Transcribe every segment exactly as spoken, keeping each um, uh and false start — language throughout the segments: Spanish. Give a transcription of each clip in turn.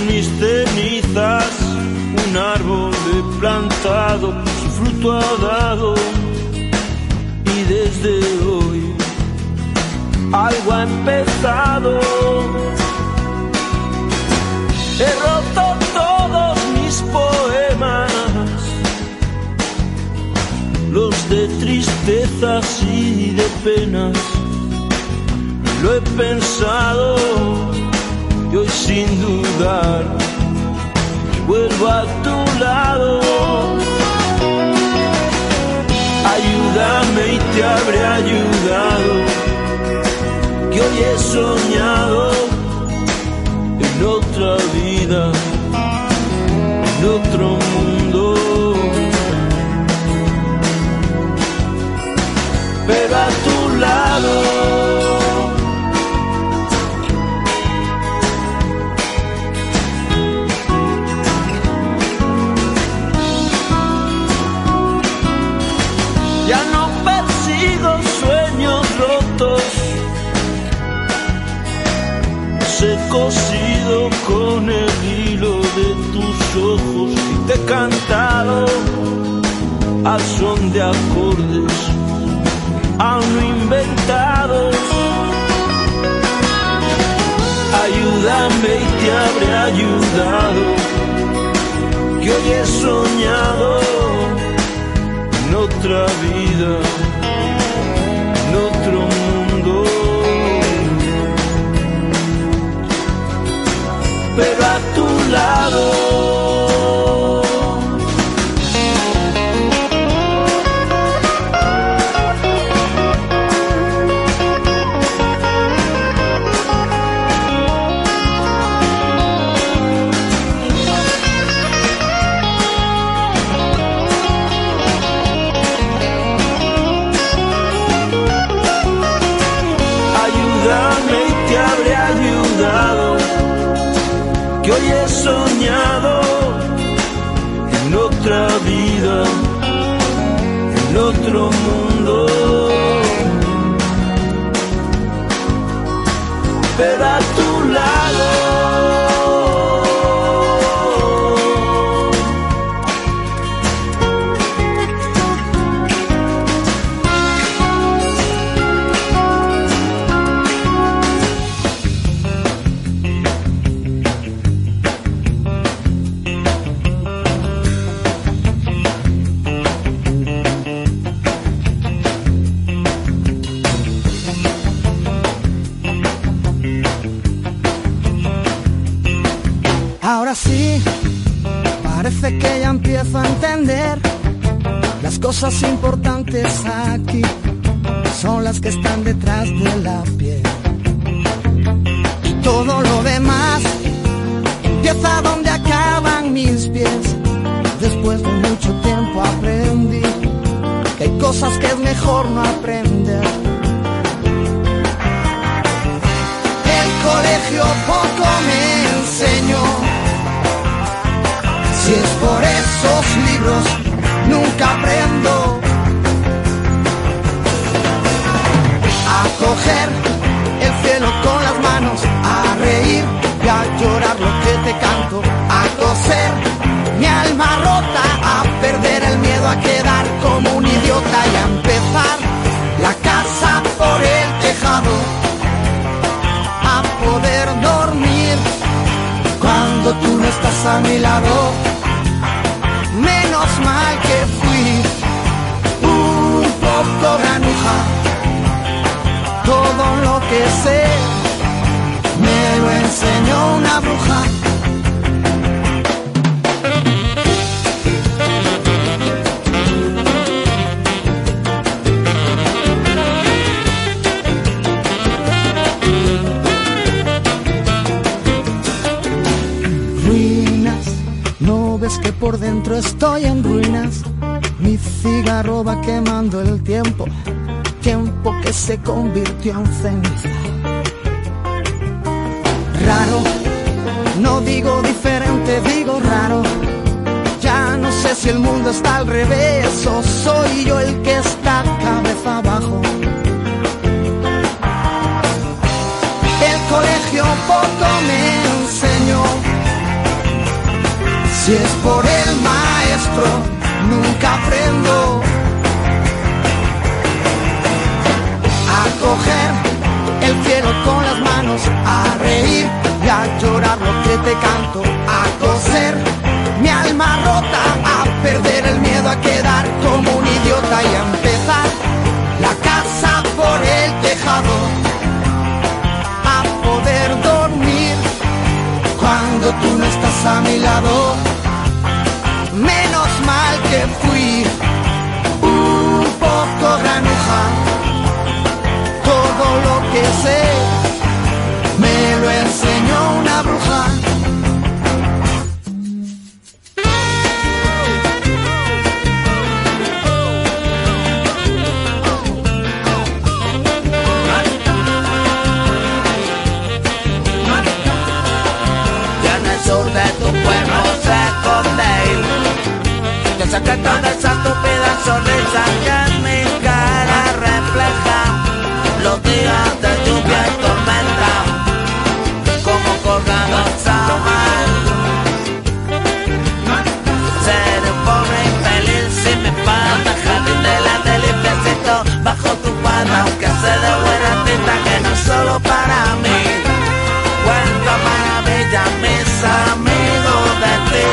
mis cenizas un árbol he plantado, su fruto ha dado, y desde hoy algo ha empezado. He roto todos mis poemas, los de tristezas y de penas. Lo he pensado y hoy sin dudar vuelvo a tu lado. Ayúdame y te habré ayudado, que hoy he soñado en otra vida, en otro mundo. Pero a tu lado. Ya no persigo sueños rotos, los he cosido con el hilo de tus ojos y te he cantado al son de acordes aún no inventados. Ayúdame y te habré ayudado, que hoy he soñado en otra vida, en otro mundo. Pero a tu lado. Que hoy he soñado en otra vida, en otro mundo. Pero a tu lado. Ahora sí, parece que ya empiezo a entender. Las cosas importantes aquí son las que están detrás de la piel. Y todo lo demás empieza donde acaban mis pies. Después de mucho tiempo aprendí que hay cosas que es mejor no aprender. El colegio poco me enseñó. Si es por esos libros, nunca aprendo a coger el cielo con las manos, a reír y a llorar lo que te canto, a coser mi alma rota, a perder el miedo a quedar como un idiota y a empezar la casa por el tejado, a poder dormir cuando tú no estás a mi lado. Menos mal que fui un poco granuja, todo lo que sé me lo enseñó una bruja. Es que por dentro estoy en ruinas, mi cigarro va quemando el tiempo, tiempo que se convirtió en ceniza. Raro, no digo diferente, digo raro. Ya no sé si el mundo está al revés o soy yo el que está cabeza abajo. El colegio poco me enseñó. Si es por el maestro, nunca aprendo a coger el cielo con las manos, a reír y a llorar lo que te canto, a coser mi alma rota, a perder el miedo a quedar como un idiota y a empezar la casa por el tejado, a poder dormir cuando tú no estás a mi lado. Menos mal que fui un poco granuja, todo lo que sé me lo enseñó una bruja. El secreto de esa estúpida sonrisa que en mi cara refleja los días de lluvia y tormenta, como colgados a mar. Ser un pobre infeliz sin mi pata, jardín de la deliciecito bajo tu palma, aunque sé de buena tinta que no es solo para mí. Cuento maravillas mis amigos de ti.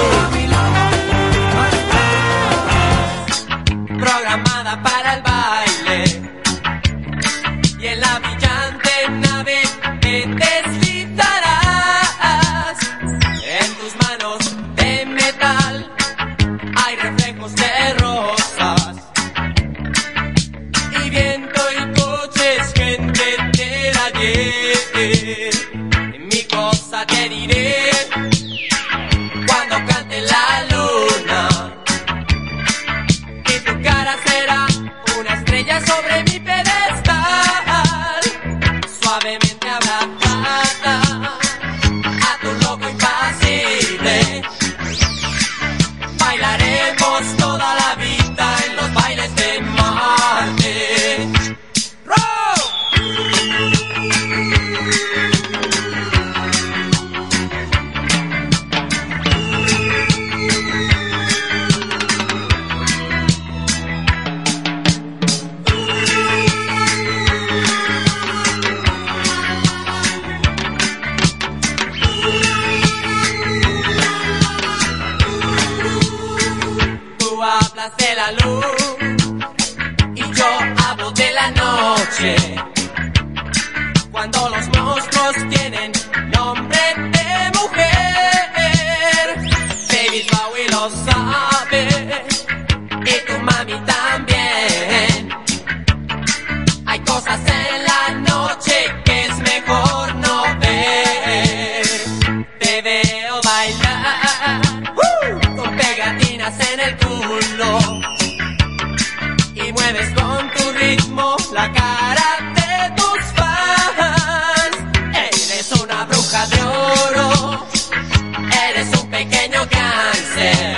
Programada para el baile y en la brillante nave te deslizarás. En tus manos de metal hay reflejos de rosas y viento y coches, gente del ayer. Mi cosa te diré cuando cante la luna. Será una estrella sobre mi pedestal, suavemente abrazada a tu loco impasible. Bailaremos toda la vida en los bailes de Marte. De la luz y yo hablo de la noche, cuando los monstruos tienen nombre de mujer. David Bowie lo sabe y tu mami también. Hay cosas en la noche que es mejor no ver. Te veo bailar uh, con pegatinas en el culo y mueves con tu ritmo la cara de tus fans. Eres una bruja de oro, eres un pequeño cáncer.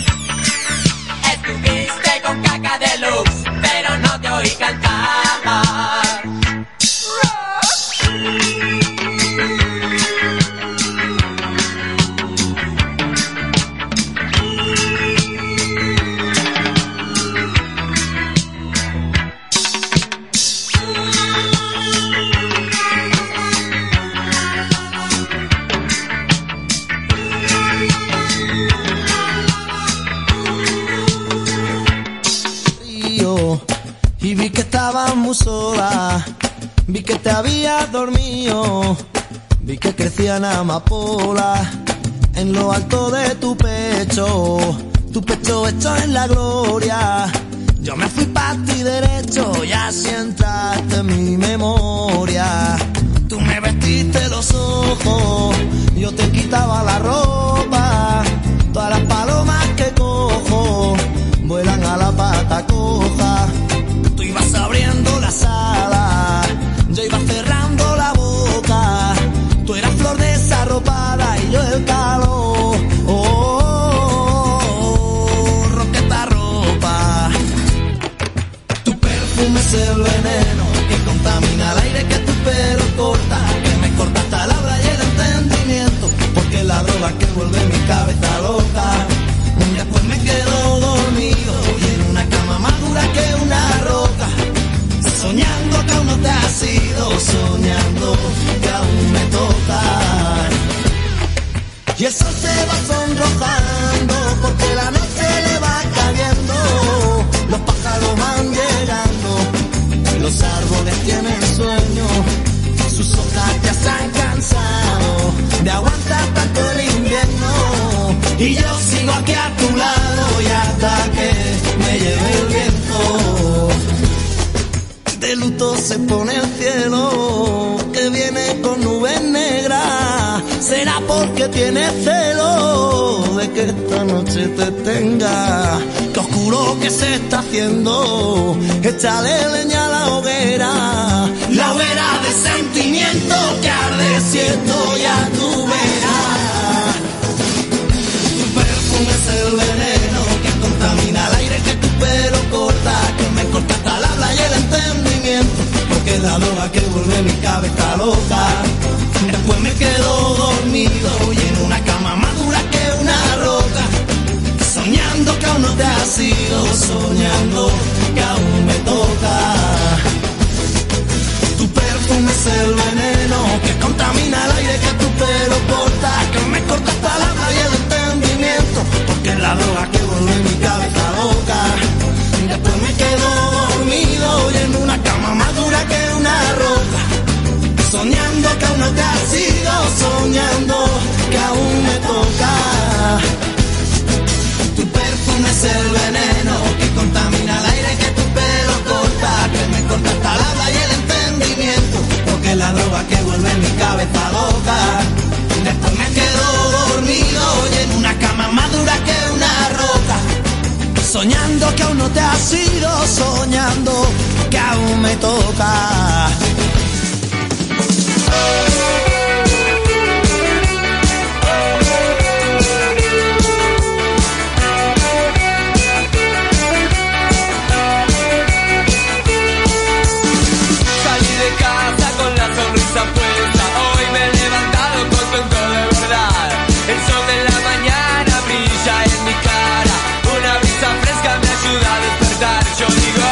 Estuviste con caca de luz, pero no te oí cantar. Y vi que estabas muy sola, vi que te habías dormido, vi que crecían amapolas en lo alto de tu pecho, tu pecho hecho en la gloria. Yo me fui pa' ti derecho y así entraste en mi memoria. Tú me vestiste los ojos, yo te quitaba la ropa. Todas las palomas que cojo vuelan a la pata coja. Tú ibas abriendo la sala, yo iba cerrando la boca. Tú eras flor desarropada y yo el calor. Oh, oh, oh, roqueta ropa. Tu perfume es el veneno que contamina el aire que tu pelo corta, que me corta hasta la habla y el entendimiento, porque la droga droga que vuelve mi cabeza loca. Después me quedo dormido y en una cama más dura que una roca, soñando que aún no te has ido, soñando que aún me toca. Y el sol se va sonrojando porque la noche le va cayendo, los pájaros van llegando, los árboles tienen sueño, sus hojas ya se han cansado de aguantar tanto el invierno, y yo sigo aquí a tu lado y hasta que me lleve el viento. De luto se pone el cielo, que viene con nubes negras. Será porque tienes celo de que esta noche te tenga. Qué oscuro que se está haciendo, échale leña a la hoguera, la hoguera de sentimiento que arde siento ya tu verás. Tu perfume es el veneno que contamina el aire que tu pelo corta, que me corta hasta la habla y el entendimiento, porque es la droga que vuelve mi cabeza loca. Después me quedo dormido y en una cama más dura que una roca, soñando que aún no te has ido, soñando que aún me toca. Tu perfume es el veneno que contamina el aire que tu pelo corta, que me corta hasta la habla y el entendimiento, porque es la droga que vuelve mi cabeza loca. Después me quedo dormido y en una cama más dura que una roca, soñando que aún no te has ido, soñando que aún me toca. Tu perfume es el veneno que contamina el aire que tu pelo corta, que me corta hasta el habla y el entendimiento, porque es la droga que vuelve mi cabeza loca. Después me quedo dormido y en una cama más dura que una roca, soñando que aún no te has ido, soñando que aún me toca. Salí de casa con la sonrisa puesta, hoy me he levantado contento de verdad. El sol de la mañana brilla en mi cara, una brisa fresca me ayuda a despertar. Yo digo,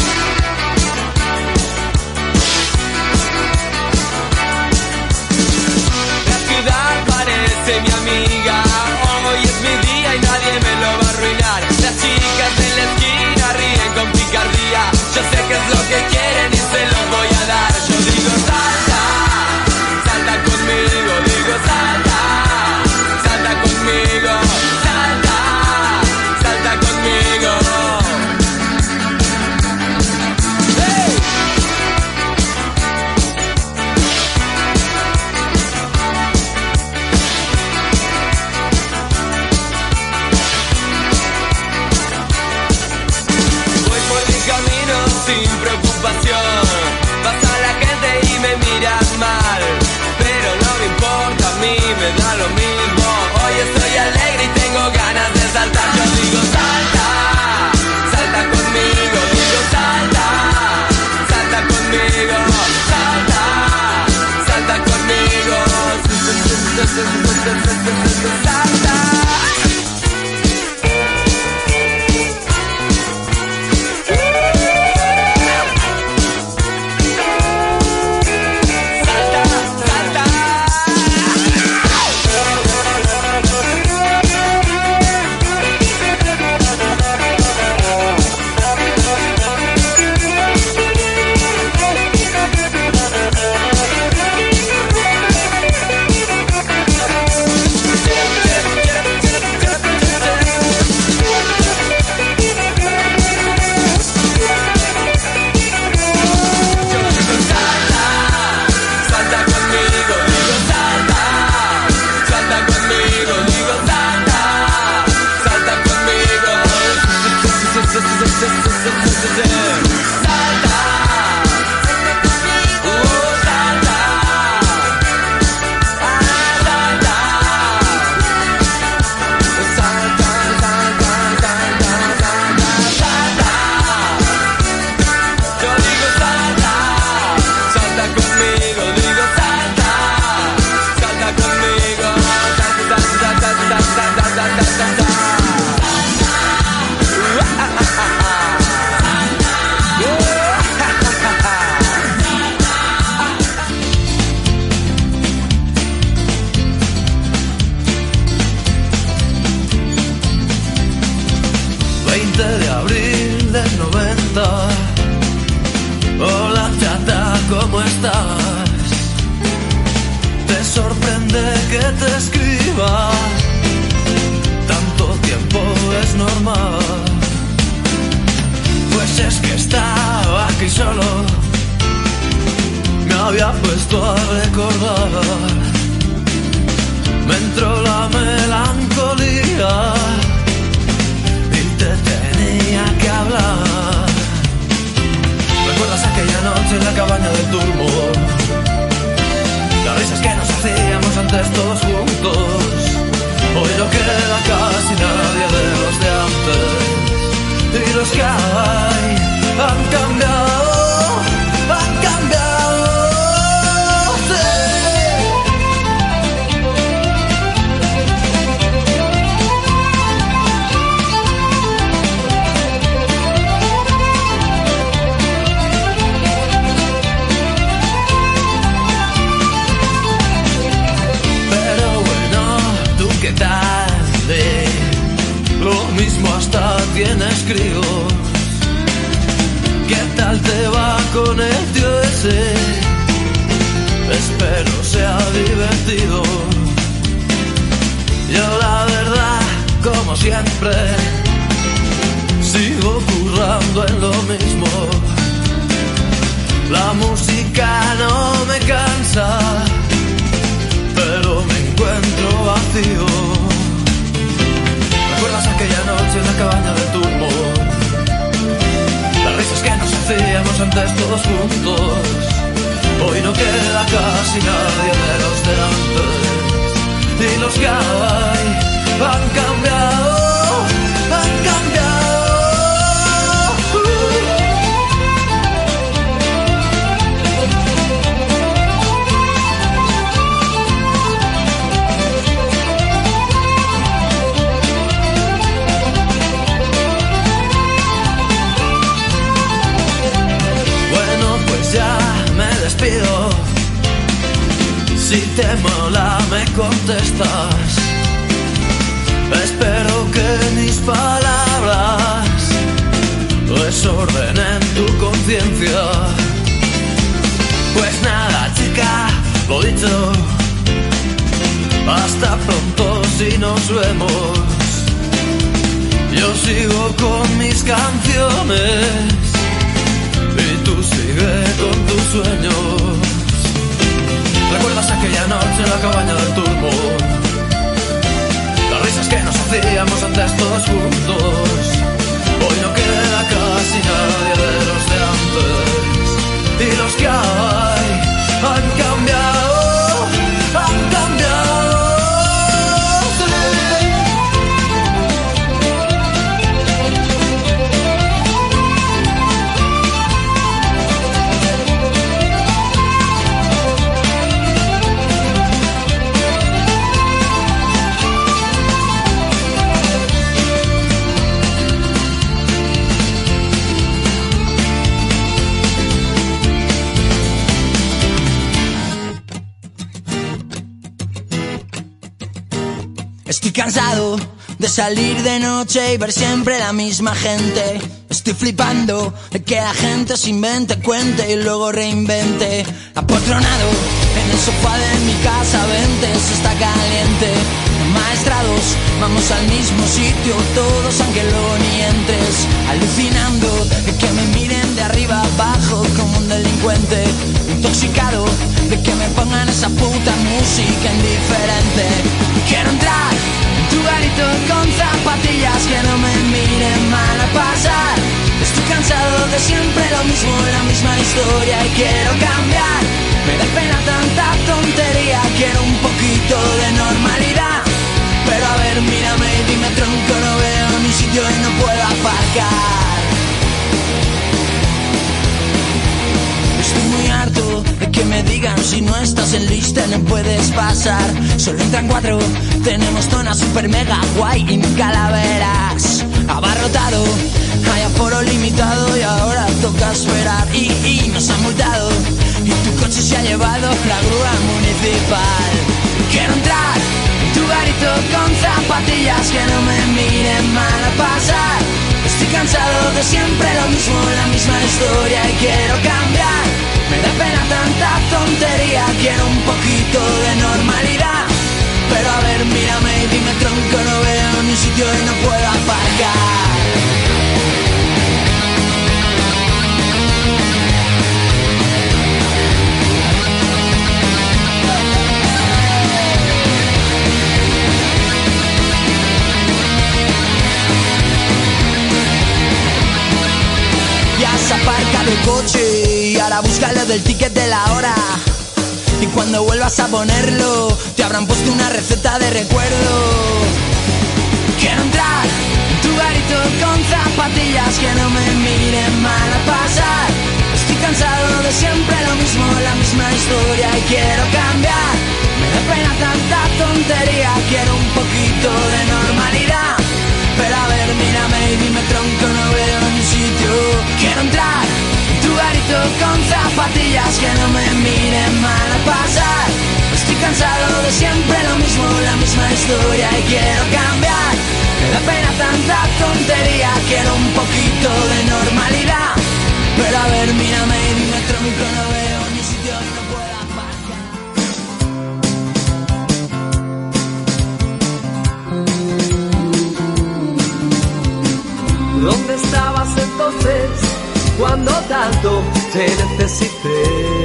la ciudad parece mi amiga, hoy es mi día y nadie me lo va a arruinar. Las chicas de la esquina ríen con picardía, yo sé que es lo que quieren y se los voy a dar. Yo digo salta, salta conmigo, digo salta, salta conmigo, salta, salta conmigo. ¡Hey! Voy por mi camino sin preocupación, pasa la gente y me miran mal, pero no me importa, a mí me da lo mismo. Hoy estoy alegre y tengo ganas de saltar. Yo digo salta, salta conmigo, digo salta, salta conmigo, salta, salta conmigo, salta. Salta, salta. te escriba. Tanto tiempo es normal. Pues es que estaba aquí solo, me había puesto a recordar. Me entró la melancolía y te tenía que hablar. ¿Recuerdas aquella noche en la cabaña del turbo? Las risas que nos hacíamos antes todos juntos. Hoy no queda casi nadie de los de antes. Y los que hay han cambiado, han cambiado. Sí. Pero bueno, ¿tú qué tal? ¿Eh? Lo mismo hasta tienes críos. ¿Qué tal te va con el tío ese? Espero sea divertido. Yo la verdad, como siempre, sigo currando en lo mismo. La música no me cansa, pero me encuentro vacío. ¿Recuerdas aquella noche en la cabaña del turbo? Las risas que nos hacíamos antes todos juntos. Hoy no queda casi nadie de los de antes. Y los que hay han cambiado, han cambiado. Ya me despido. Si te mola me contestas. Espero que mis palabras desordenen tu conciencia. Pues nada, chica, lo dicho. Hasta pronto si nos vemos. Yo sigo con mis canciones y tú sigue con tus sueños. ¿Recuerdas aquella noche en la cabaña del turbo? Las risas que nos hacíamos antes todos juntos. Hoy no queda casi nadie de los de antes. Y los que hay han cambiado, han cambiado. Estoy cansado de salir de noche y ver siempre la misma gente. Estoy flipando de que la gente se invente, cuente y luego reinvente. Apotronado en el sofá de mi casa, vente, se está caliente. Maestrados, vamos al mismo sitio, todos aunque luego ni entres. Alucinando de que me miren de arriba abajo como un delincuente. Intoxicado de que me pongan esa puta música indiferente. Quiero entrar en tu garito con zapatillas que no me miren mal a pasar. Estoy cansado de siempre lo mismo, la misma historia y quiero cambiar. Me da pena tanta tontería, quiero un poquito de normalidad. Pero a ver, mírame y dime tronco, no veo ni sitio y no puedo aparcar. Estoy muy harto de que me digan si no estás en lista no puedes pasar. Solo entran cuatro, tenemos zona super mega guay y ni calaveras. Abarrotado, hay aforo limitado y ahora toca esperar. Y, y nos han multado y tu coche se ha llevado la grúa municipal. Quiero entrar en tu garito con zapatillas que no me miren mal a pasar. Estoy cansado de siempre lo mismo, la misma historia y quiero cambiar. Me da pena tanta tontería, quiero un poquito de normalidad. Pero a ver, mírame y dime tronco, no veo ni sitio y no puedo aparcar. Ya has aparcado el coche y ahora búscalo del ticket de la hora. Y cuando vuelvas a ponerlo, te habrán puesto una receta de recuerdo. Quiero entrar en tu garito con zapatillas que no me miren mal a pasar. Estoy cansado de siempre lo mismo, la misma historia y quiero cambiar. Me da pena tanta tontería, quiero un poquito de normalidad. Pero a ver, mírame y dime tronco, no veo ni sitio. Quiero entrar en tu garito con zapatillas que no me miren mal a pasar. Estoy cansado de siempre lo mismo, la misma historia y quiero cambiar. Me da pena tanta tontería, quiero un poquito de normalidad. Pero a ver, mírame y dime tronco, no veo ni sitio y no puedo aparcar. ¿Dónde estabas entonces cuando tanto te necesité?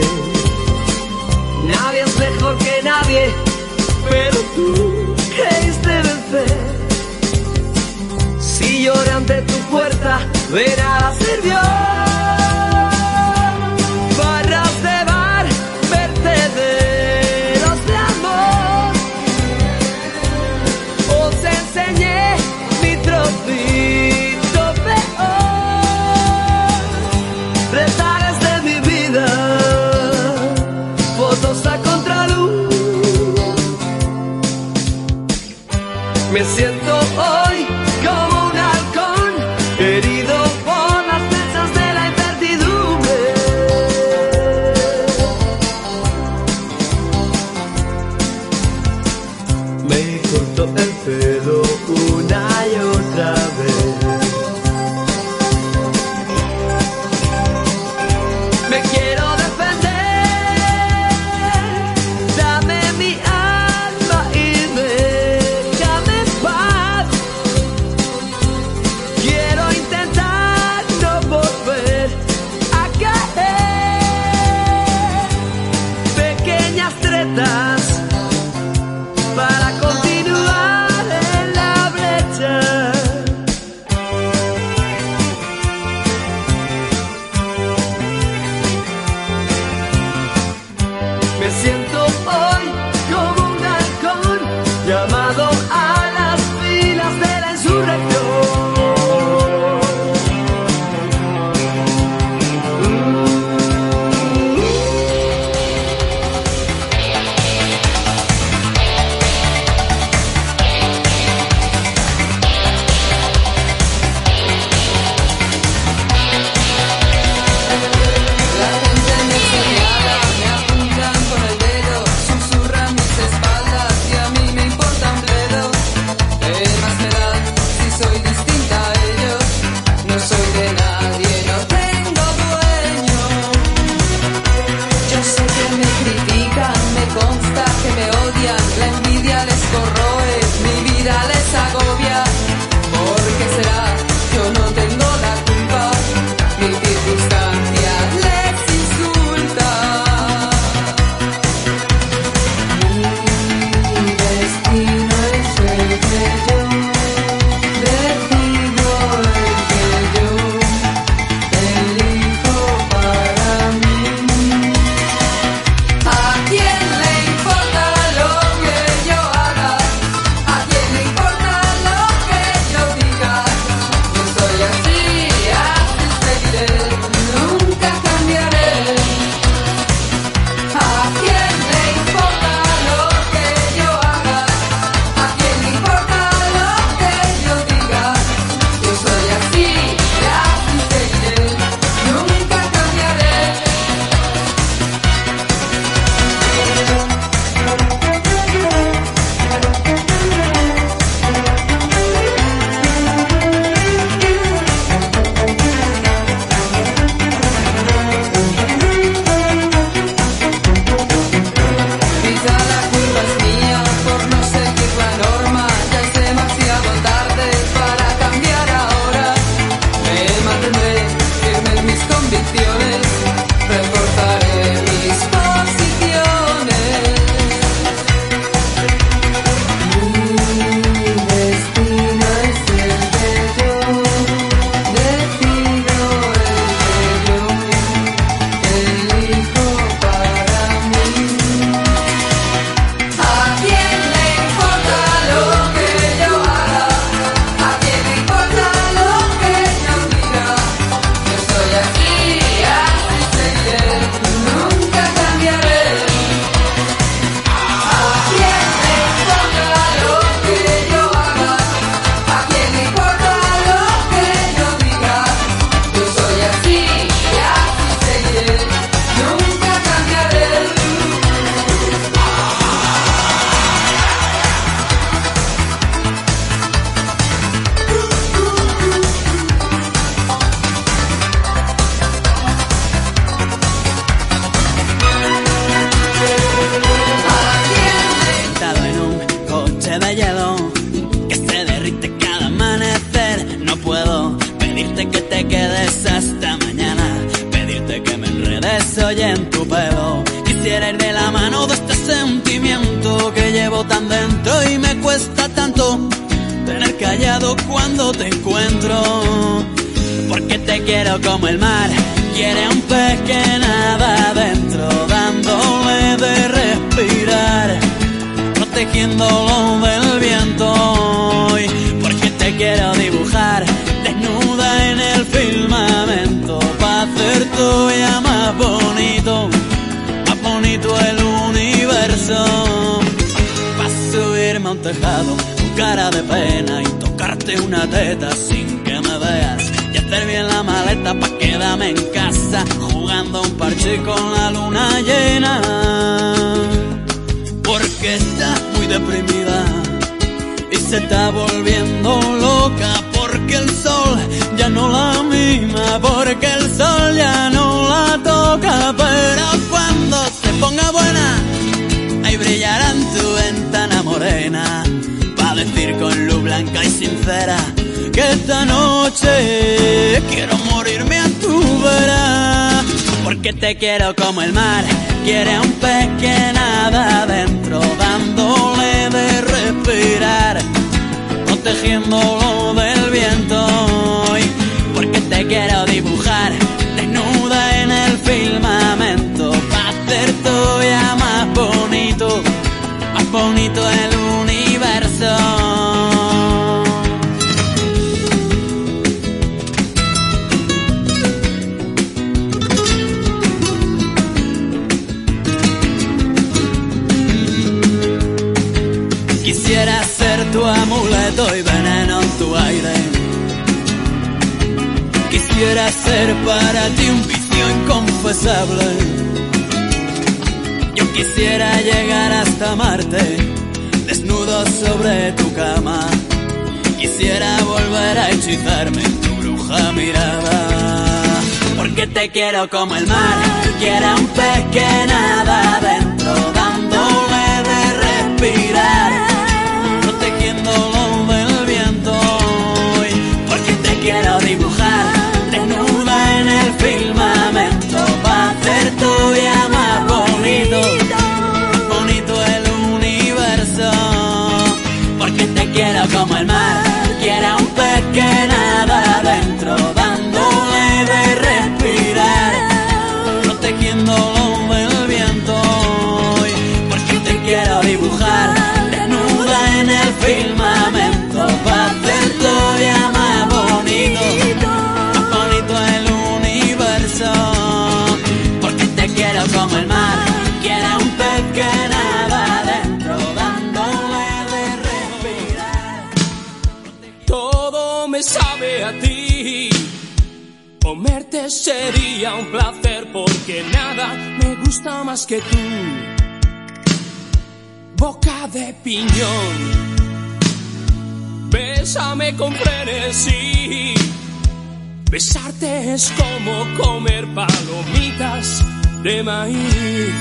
Nadie es mejor que nadie, pero tú creíste vencer. Si lloré ante tu puerta, de nada sirvió. Barras de bar, vertederos de amor. Os enseñé mi trocito peor. Rezares de mi vida, fotos a contraluz. Me siento hoy como un halcón herido por las flechas de la incertidumbre. Me corto el pelo una y otra vez. Me quiero defender, dame mi alma y déjame en paz. Quiero intentar no volver a caer. Pequeñas tretas para continuar en la derrite cada amanecer. No puedo pedirte que te quedes hasta mañana, pedirte que me enredes hoy en tu pelo. Quisiera ir de la mano de este sentimiento que llevo tan dentro y me cuesta tanto tener callado cuando te encuentro. Porque te quiero como el mar quiere a un pez que nada adentro, dándole de respirar, protegiéndolo del viento. Y porque te quiero dibujar desnuda en el firmamento, pa' hacer todavía más bonito, más bonito el universo. Pa' subirme a un tejado con cara de pena y tocarte una teta sin que me veas, y hacer bien la maleta pa' quedarme en casa jugando un parche con la luna llena. Porque estás muy deprimida y se está volviendo loca, porque el sol ya no la mima, porque el sol ya no la toca. Pero cuando se ponga buena, ahí brillará en tu ventana morena, pa' decir con luz blanca y sincera que esta noche quiero morirme a tu vera. Porque te quiero como el mar quiere a un pez que nada adentro, dándole de respirar, protegiéndolo del viento. Y porque te quiero dibujar desnuda en el firmamento, pa' hacer todavía más bonito, más bonito el universo. Quisiera ser tu amuleto y veneno en tu aire. Quisiera ser para ti un vicio inconfesable. Yo quisiera llegar hasta Marte, desnudo sobre tu cama. Quisiera volver a hechizarme en tu bruja mirada. Porque te quiero como el mar quiere a un pez que nada adentro, dándole de respirar, protegiéndolo del viento. Y porque te quiero dibujar desnuda en el firmamento, pa' hacer todavía más bonito, más bonito el universo. Porque te quiero como el mar quiere a un pez que nada adentro, dándole de respirar, protegiéndolo del viento. Y porque te quiero dibujar desnuda en el firmamento, pa' hacer todavía más bonito, más bonito el universo. Porque te quiero como el mar quiere a un pez que nada adentro, dándole de respirar. Todo me sabe a ti, comerte sería un placer, porque nada me gusta más que tú. Boca de piñón, bésame con frenesí. Besarte es como comer palomitas de maíz.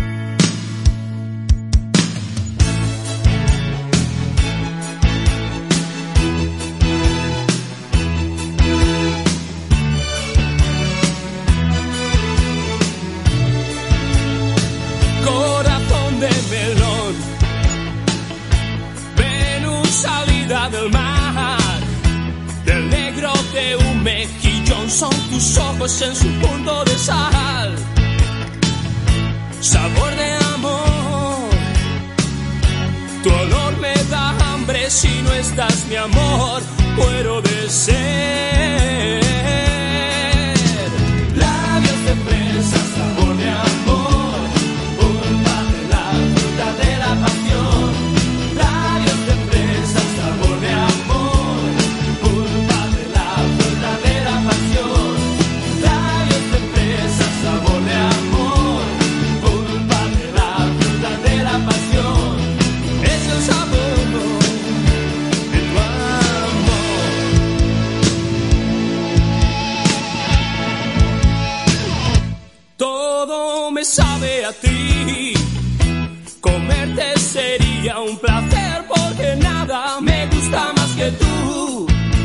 Corazón de melón, Venus salida del mar, del negro de un mejillón son tus ojos en su punto de sal. Sabor de amor, tu olor me da hambre, si no estás mi amor, muero de sed. Labios de fresa, sabor de amor, pulpa de la fruta de la pasión. Labios de fresa, sabor de amor, pulpa de la fruta de la pasión. Labios de fresa, sabor de amor, pulpa de la fruta de la pasión. Es el sabor de tu amor. que tú,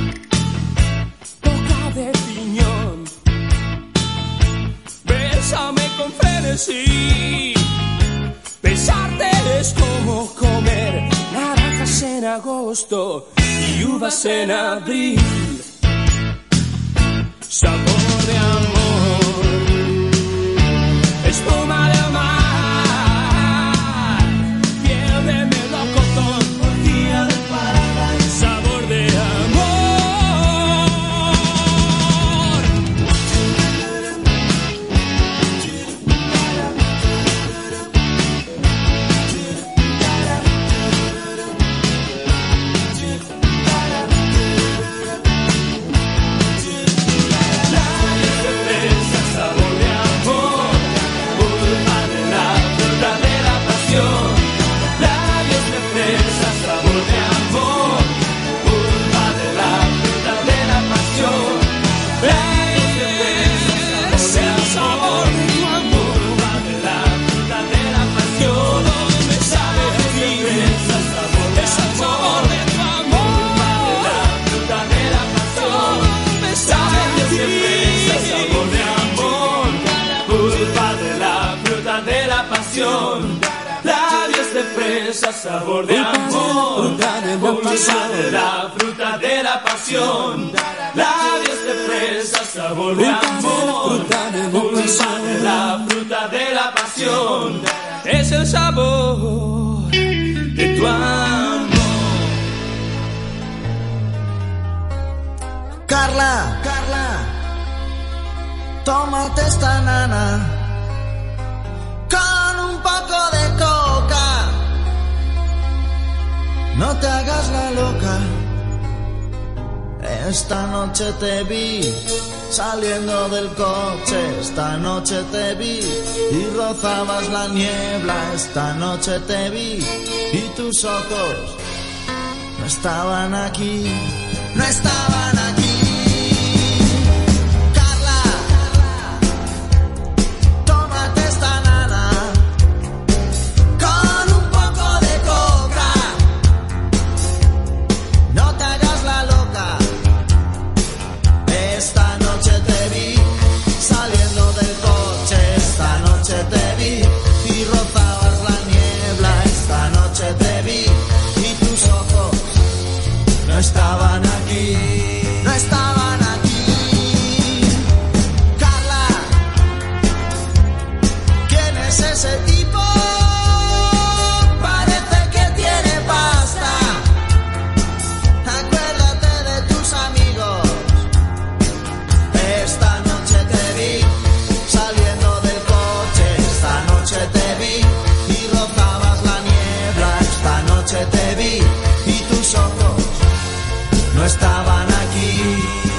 boca de piñón, bésame con frenesí. Besarte es como comer naranjas en agosto y uvas en abril. Sabor de amor, espuma de mar, piel de melocotón, orgía de paraíso. Sabor de amor. Labios de fresa, sabor de amor, pulpa de la fruta de la pasión. Labios de fresa, sabor de amor, pulpa de la fruta de la pasión. Es el sabor de tu amor. Carla, Carla, tómate esta nana con un poco de coca. No te hagas la loca. Esta noche te vi saliendo del coche. Esta noche te vi y rozabas la niebla. Esta noche te vi y tus ojos no estaban aquí. No estaban aquí. No estaban aquí, no estaban aquí. Carla, ¿quién es ese tipo? Parece que tiene pasta. Acuérdate de tus amigos. Esta noche te vi saliendo del coche. Esta noche te vi y rozabas la niebla. Esta noche te vi y tus ojos no estaban aquí.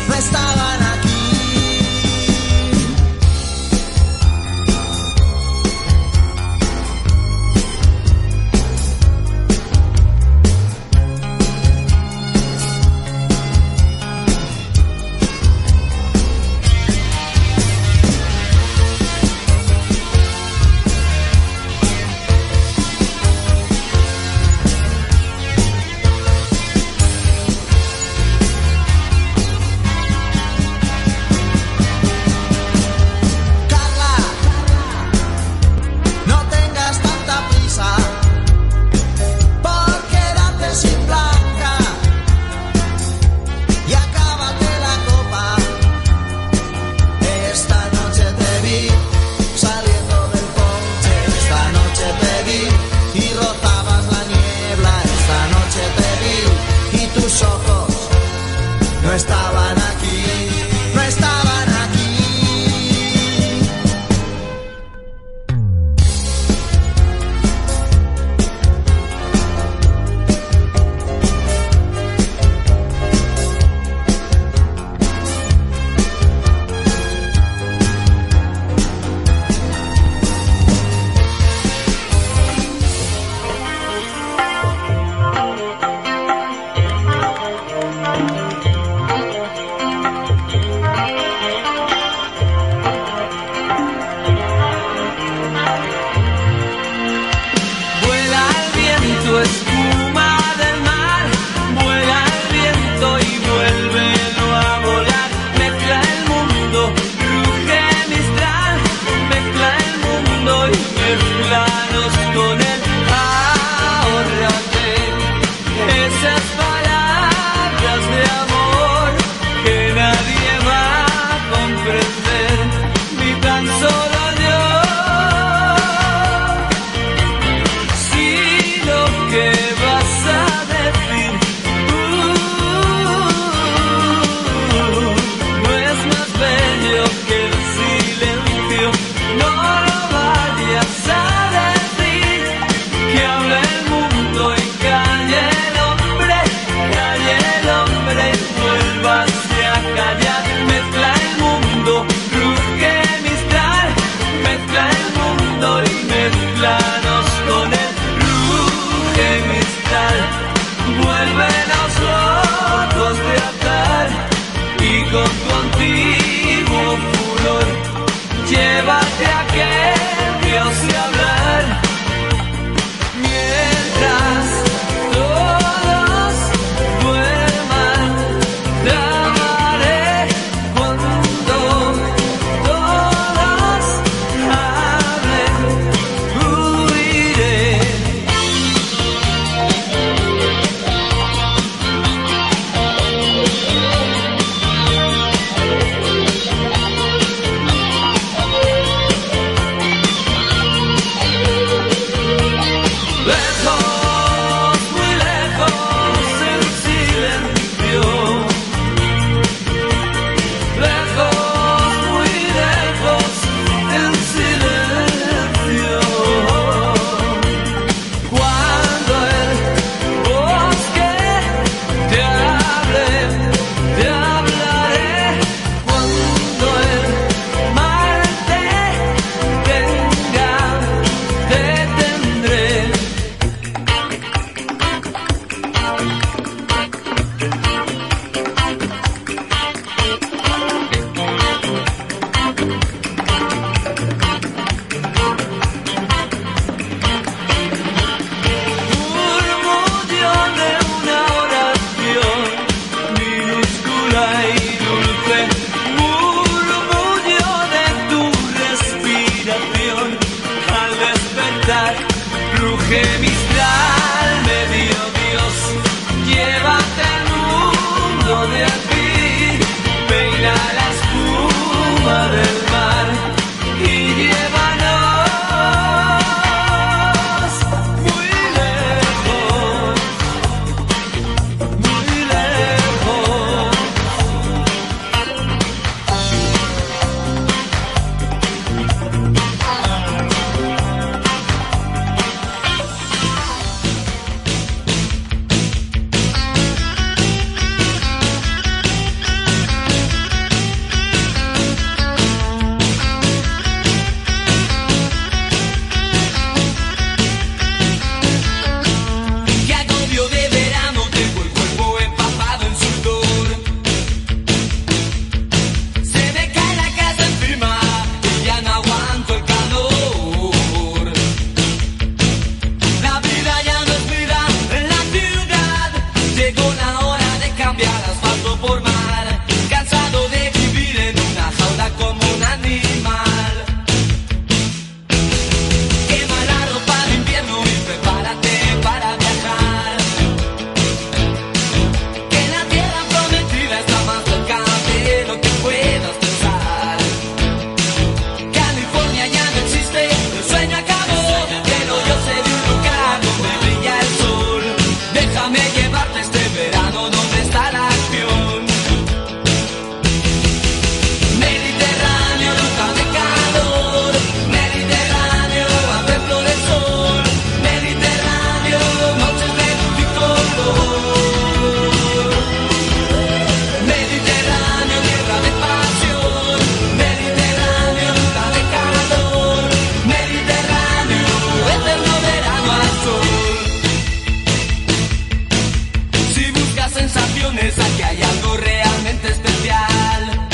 piensa que hay algo realmente especial.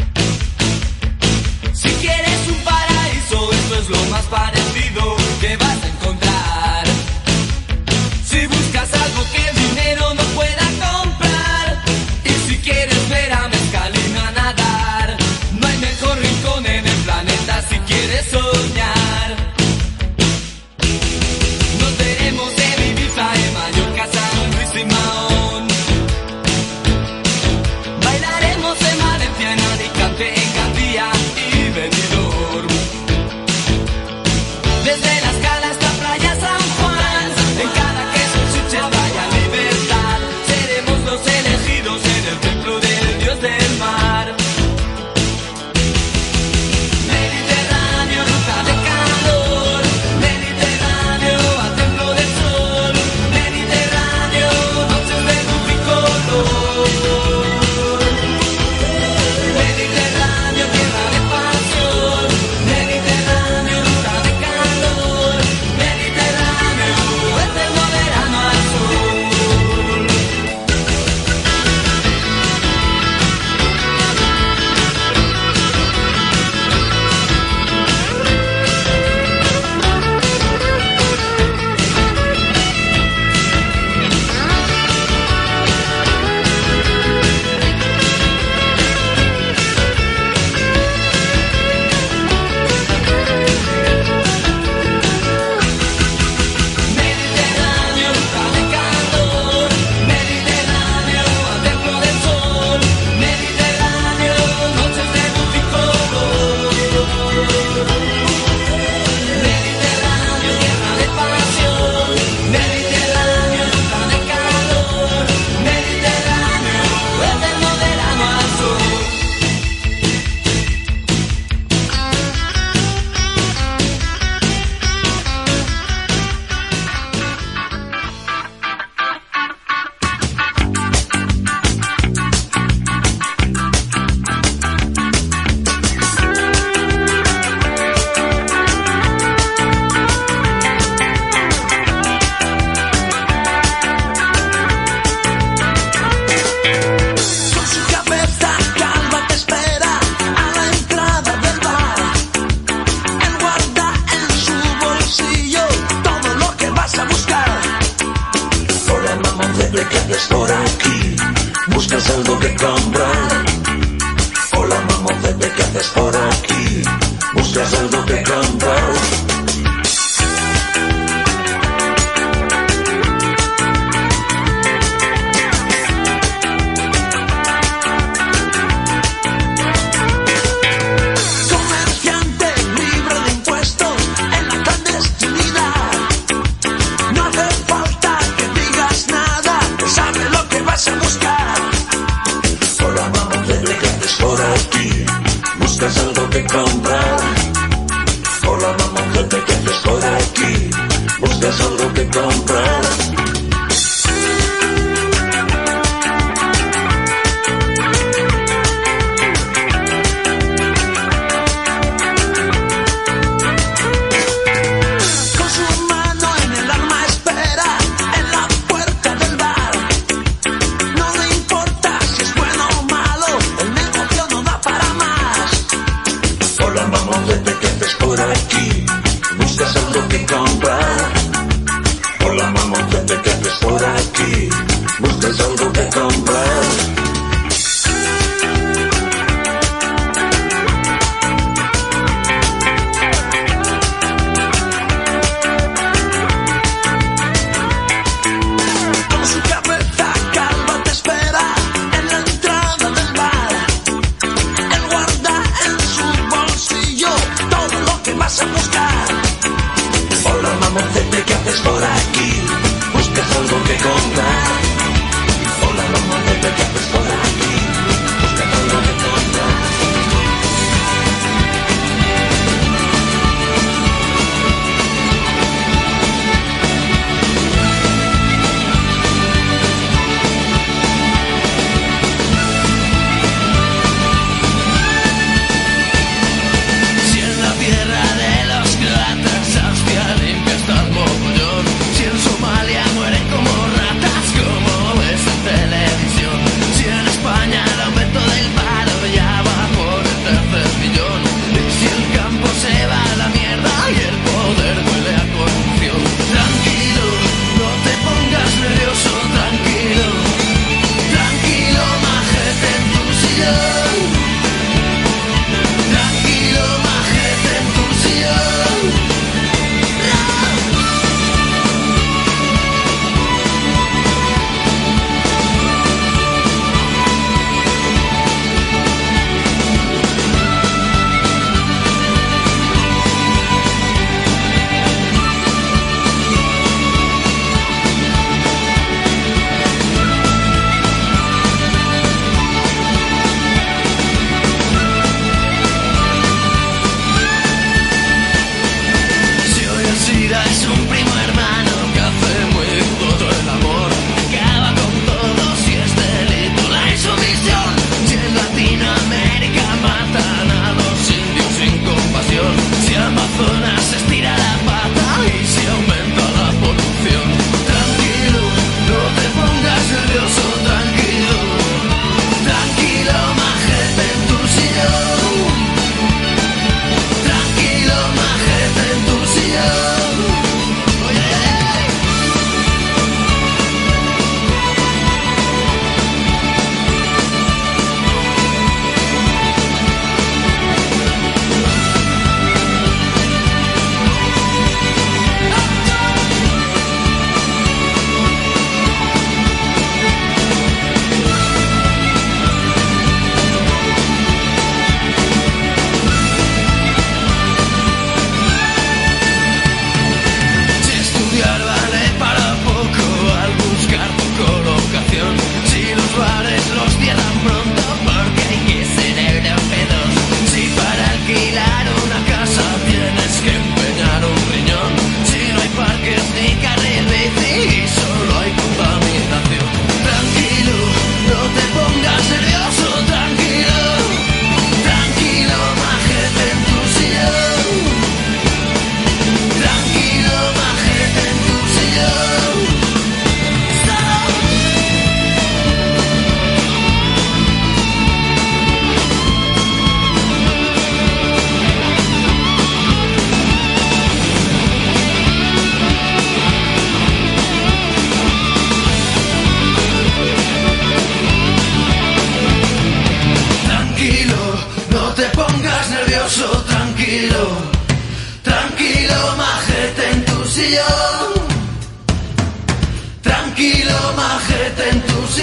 Si quieres un paraíso, esto es lo más parecido que vas a encontrar. Si buscas algo que el dinero no pueda comprar, y si quieres ver a Mezcalina nadar, no hay mejor rincón en el planeta si quieres soñar. Nos veremos en Ibiza, en Mallorca, San Luis y Mahón. Bailaremos en Valencia, en Alicante, en Gandía y Benidorm. Desde las Calas hasta Playa San Juan, en cada queso, chiche, playa, libertad. Seremos los elegidos en el templo del dios del mar. Mediterráneo, ruta de calor. Mediterráneo, al templo del sol. Mediterráneo, noches de luz y color. Mediterráneo, tierra de pasión. Mediterráneo, ruta de calor. Mediterráneo, eterno verano al sur. Mediterráneo, ruta de calor. Mediterráneo, al templo del sol. Mediterráneo, noches de luz y color. Mediterráneo, tierra de pasión. Mediterráneo, ruta de calor. Mediterráneo, eterno verano al sur. Con su cabeza calva te espera a la entrada del bar. Él guarda en su bolsillo todo lo que vas a buscar. Hola mamacita, ¿qué haces por aquí? ¿Buscas algo que comprar? Hola mamacita, ¿qué haces por aquí? ¿Buscas algo que comprar? Comerciante libre de impuestos en la clandestinidad. No hace falta que digas nada, sabe lo que vas a buscar. Hola mamacita, ¿qué haces por aquí? ¿Buscas algo que comprar? Hola mamacita,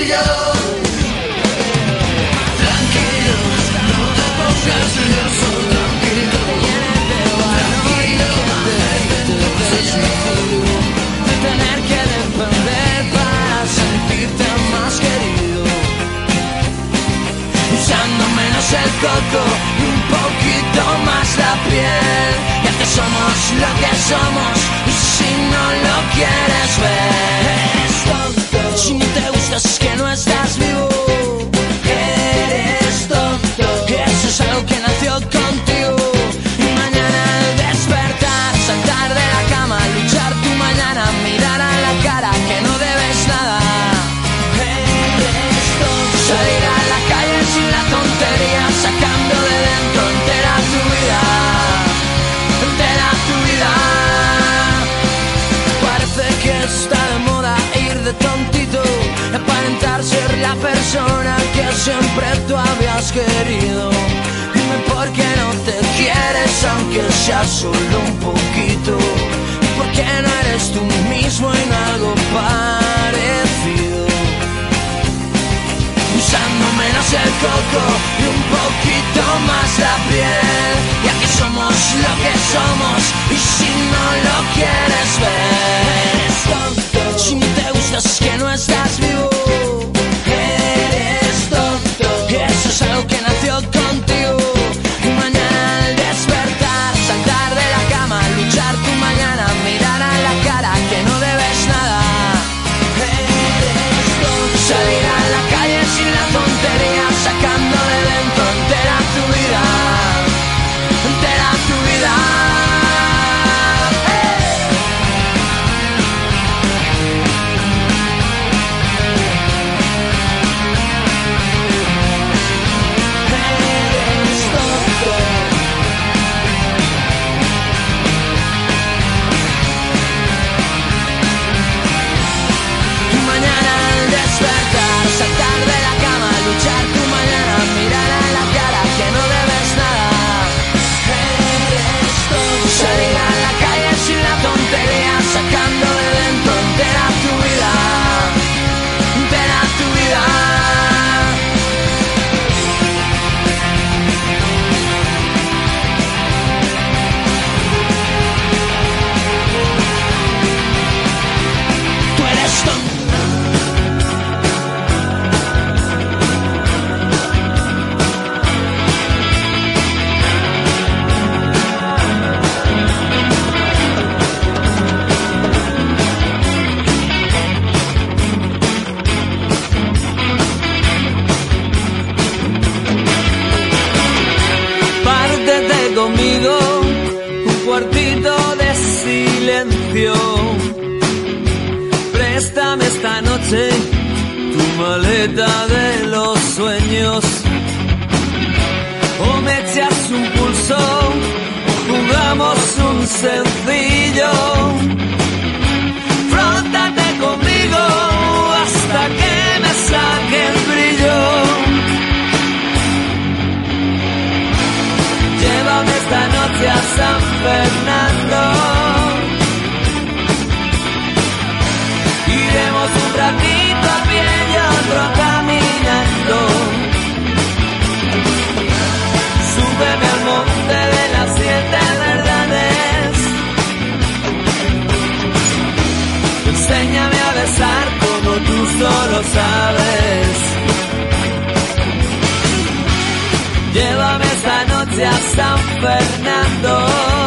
brillo. Tranquilo, no te pongas nervioso, tranquilo, tranquilo, de tener que depender para sentirte más querido, usando menos el coco y un poquito más la piel, ya que somos lo que somos y si no lo quieres ver, eres tonto. Si no te gustas es que no estás vivo, eres tonto. Eso es algo que nació contigo y mañana al despertar, saltar de la cama, luchar tu mañana, mirar a la cara que no debes nada, eres tonto. Salir a la calle sin la tontería, sacando de dentro entera tu vida, entera tu vida. Parece que está de moda ir de tontito, aparentar ser la persona que siempre tú habías querido. Dime por qué no te quieres aunque sea solo un poquito, y por qué no eres tú mismo en algo parecido, usando menos el coco y un poquito más la piel, ya que somos lo que somos y si no lo quieres ver, eres tonto. Si no te gustas es que no estás vivo, eres tonto. Eso es algo que nació contigo y mañana al despertar, saltar de la cama, luchar tu mañana, mirar a la cara que no debes nada, eres tonto. Salir a la calle sin la tontería, sacando de dentro entera tu vida, entera tu vida. Eres tonto. Tu mañana al despertar, saltar de la cama, luchar tu mañana, mirar a la cara que no debes nada, eres tonto. Salir a la calle sin la tontería, sacando de dentro entera tu vida, entera tu vida. Tú eres tonto. Pártete conmigo, un cuartito de silencio. Préstame esta noche tu maleta de los sueños. O me echas un pulso, o jugamos un sencillo. Fróntate conmigo hasta que me saque el brillo. Llévame esta noche a San Fernando. Iremos un ratito a pie y otro caminando. Súbeme al monte de las siete verdades. Enséñame a besar como tú solo sabes. Llévame esta noche a San Fernando.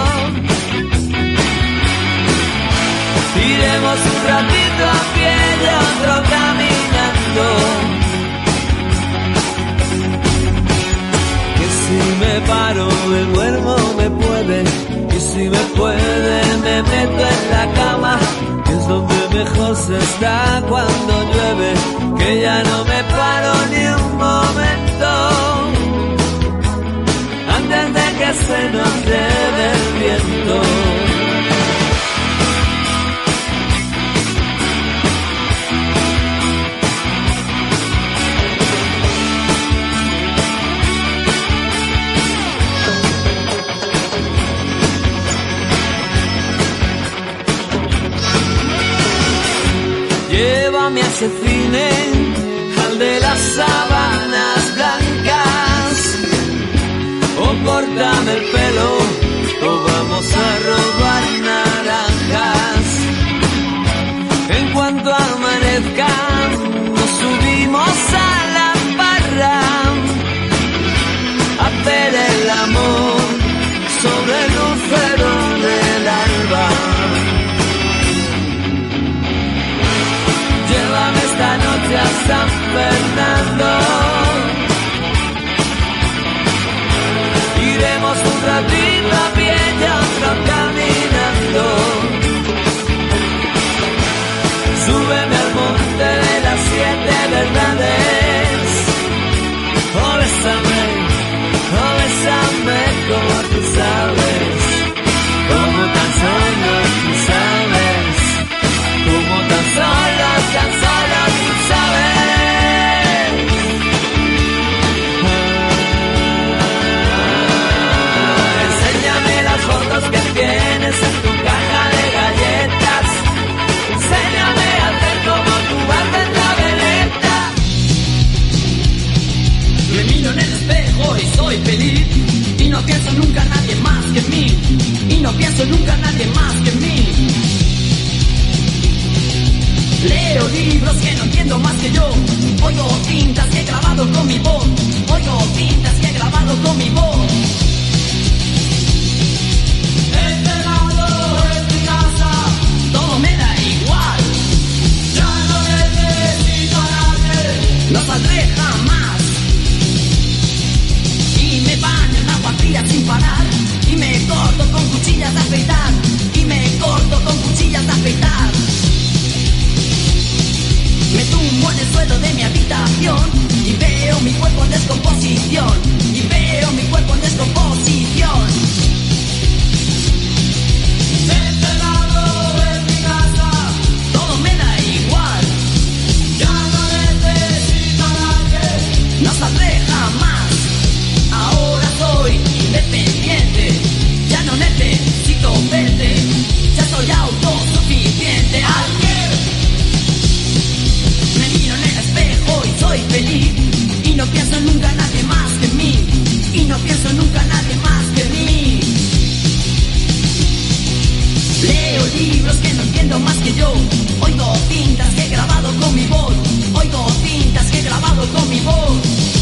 Iremos un ratito a pie y otro caminando. Que si me paro me duermo, me puede. Y si me puede me meto en la cama, que es donde mejor se está cuando llueve. Que ya no me paro ni un momento antes de que se nos lleve el viento. Llévame a ese cine soy feliz y no pienso nunca en nadie más que en mí. Y no pienso nunca en nadie más que en mí. Leo libros que no entiendo más que yo. Oigo tintas que he grabado con mi voz. Oigo tintas que he grabado con mi voz. Encerrado en mi casa, todo me da igual. Ya no necesito a nadie, no saldré jamás. Y me baño en agua fría sin parar. Y me corto con cuchillas de afeitar. Y me corto con cuchillas de afeitar. Me tumbo en el suelo de mi habitación y veo mi cuerpo en descomposición. Y veo mi cuerpo en descomposición. Encerrado en mi casa, todo me da igual. Ya no necesito a nadie, no saldré jamás. Ahora soy independiente, ya no necesito verte. Ya soy autosuficiente. Alguien me miro en el espejo y soy feliz. Y no pienso nunca en nadie más que en mí. Y no pienso nunca en nadie más que en mí. Leo libros que no entiendo más que yo. Oigo tintas que he grabado con mi voz. Oigo tintas que he grabado con mi voz.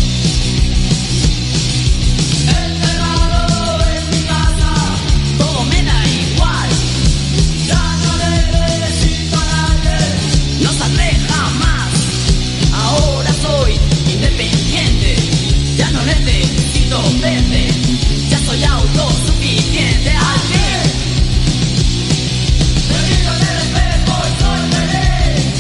Encerrado en mi casa, todo me da igual. Ya no necesito a nadie, no saldré jamás. Ahora soy independiente, ya no necesito verte. Ya soy autosuficiente. Alguien me miro en el espejo y soy feliz.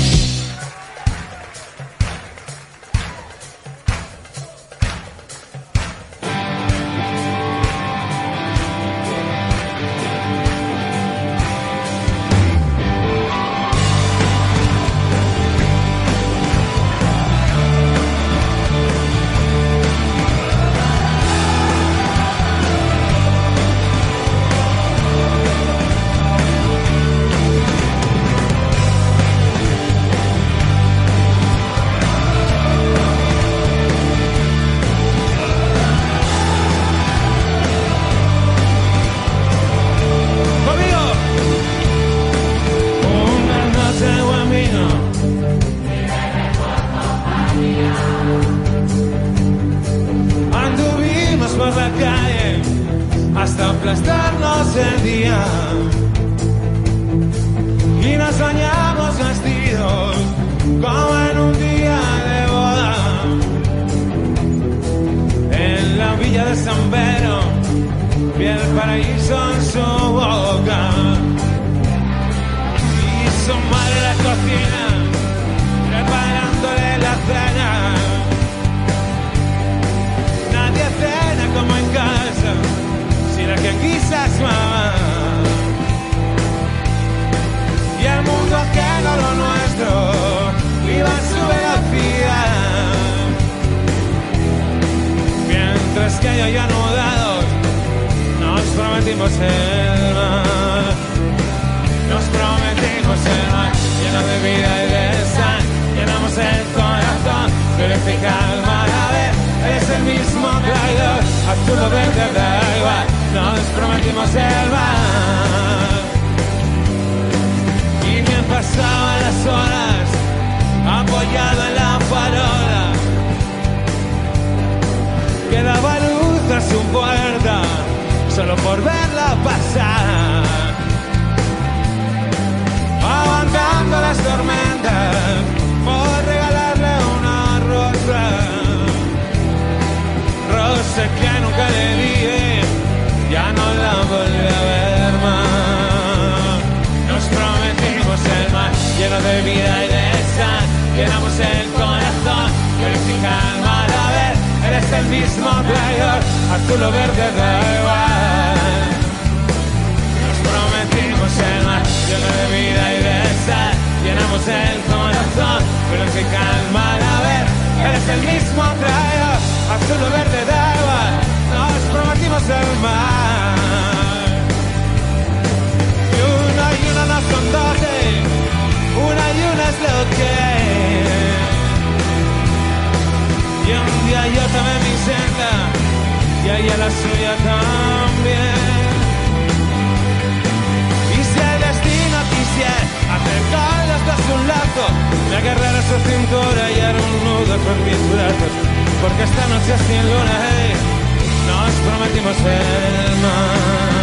Anduvimos por la calle hasta aplastarnos el día y nos soñamos vestidos como en un día de boda. En la villa de San Pedro vi el paraíso en su boca y su madre en la cocina preparándole la cena. Nadie cena como en casa, si la que quizás mamá. Y el mundo ajeno a lo nuestro iba a su velocidad. Mientras que yo y anudados nos prometimos el mar. Nos prometimos el mar lleno de vida y de sal. Llenamos el corazón, purifica el mar. A ver, eres el mismo traidor, azul o verde da igual. Nos prometimos el mar. Y bien pasaban las horas, apoyado en la farola, que daba luz a su puerta, solo por verla pasar. Aguantando las tormentas, por regalarle una rosa. Rosa que nunca le dije, ya no la volví a ver más. Nos prometimos el mar lleno de vida y de sal. Llenamos el corazón, purifica el mar. A ver, eres el mismo traidor, azul o verde da igual. Nos prometimos el mar lleno de vida y de sal. Llenamos el corazón, purifica el mar. A ver, eres el mismo traidor, azul o verde da igual. Nos prometimos el mar. Y una y una no son doce, una y una es lo que es. Y un día yo tomé mi senda y a ella la suya también. Y si el destino quisiera acercar los dos un lazo, me agarrara su cintura y haré un nudo con mis brazos, porque esta noche sin luna, hey, nos prometimos el mar.